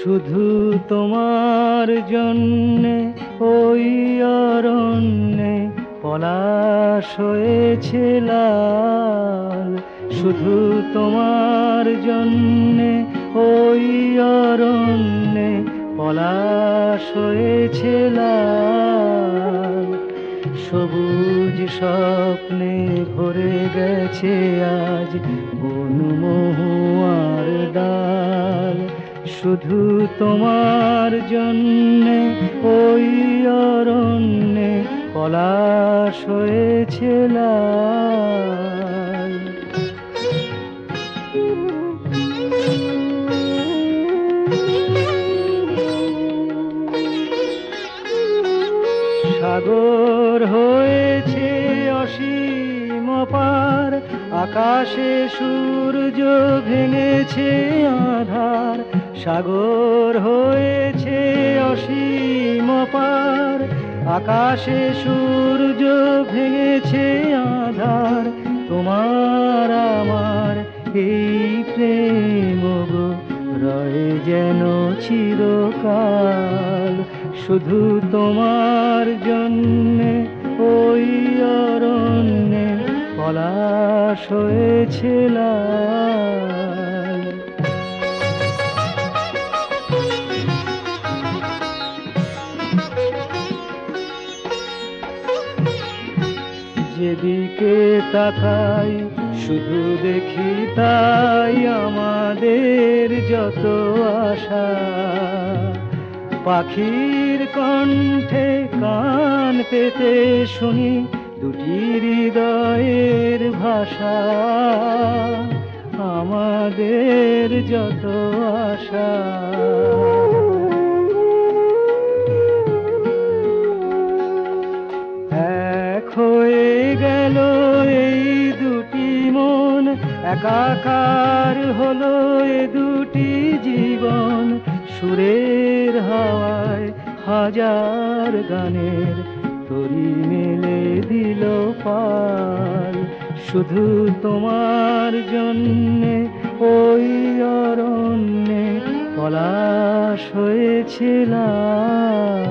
শুধু তোমার জন্যে ওই অরণ্যে পলাশ হয়েছে লাল। শুধু তোমার জন্যে ওই অরণ্যে পলাশ হয়েছে লাল। সবুজ স্বপ্নে ভরে গেছে আজ বন মহুয়ার ডাল। শুধু তোমার জন্যে ওই অরণ্যে পলাশ হয়েছে লাল। সাগর হয়েছে অসীম পার, আকাশে সূর্য ভেঙেছে আধার। সাগর হয়েছে অসীম পার, আকাশে সূর্য ভেঙেছে আধার। তোমার আমার এই প্রেম গো রয়ে যেন চিরকাল। শুধু তোমার জন্যে ওই অরণ্যে পলাশ হয়েছে লাল। যেদিকে তাকাই শুধু দেখি তাই আমাদের যত আশা। পাখির কণ্ঠে কান পেতে শুনি দুটি হৃদয়ের ভাষা। আমাদের যত আশা এক হয়ে গেল এই দুটি মন, একাকার হলো এ দুটি জীবন। সুরের হাওয়ায় হাজার গানের তরি মেলে দিল পাল। শুধু তোমার জন্যে ওই অরণ্যে পলাশ হয়েছে লাল।